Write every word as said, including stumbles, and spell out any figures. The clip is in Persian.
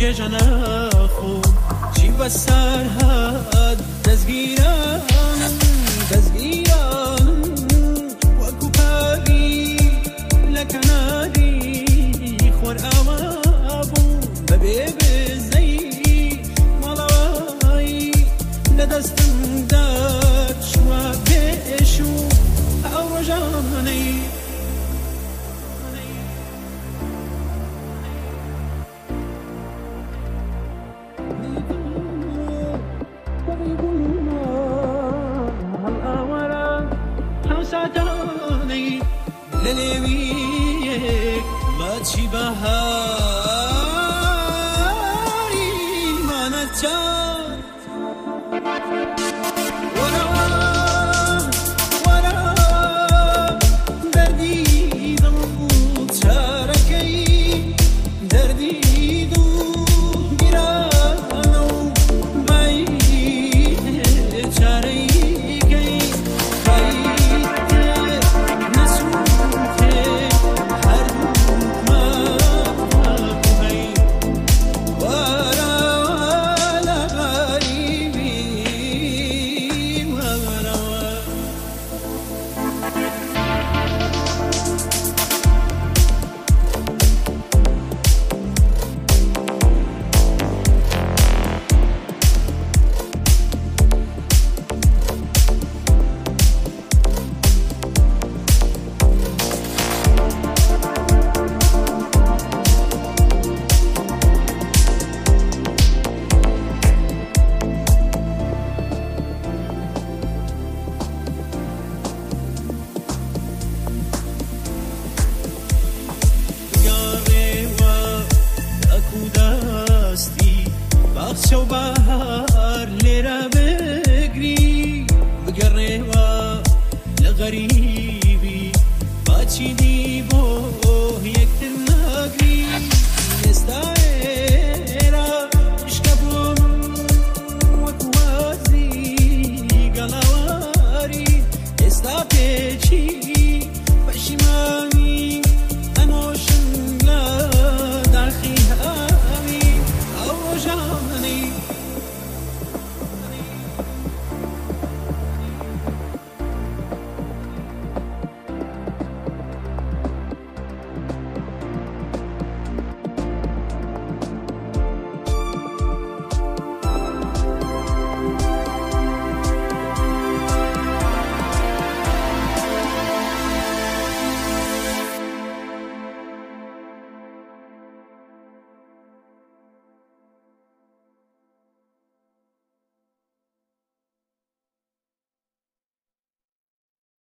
جنگ جانه خود چی و سرحد دزگیران دزگیران وکو پری لکنادی خور آوابو ببی بزی مالایی لدستم داد شما بشو او رجاني لليويك ما تشي بهاري ما نتشار ورا ورا دردي ضل شاركي دردي دو جيرانو باي شاركي شو بهار لرا بگری بگره و لغریبی باچی دی بو یک تر نگری